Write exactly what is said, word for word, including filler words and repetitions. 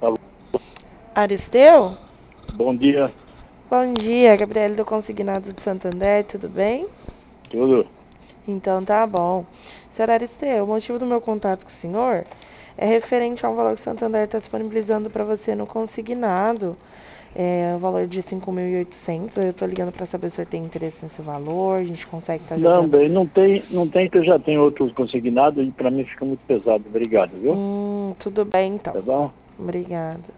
Alô, Aristeu? bom dia, Bom dia, Gabriele do Consignado de Santander, tudo bem? tudo? Então tá bom. Senhor Aristeu, o motivo do meu contato com o senhor é referente ao valor que o Santander está disponibilizando para você no consignado. É o valor de cinco mil e oitocentos. Eu estou ligando para saber se o senhor tem interesse nesse valor, a gente consegue estar Não, ajudando. bem, não tem, não tem que eu já tenho outros consignados e para mim fica muito pesado. Obrigado, viu? Hum, tudo bem então. Tá bom? Obrigada.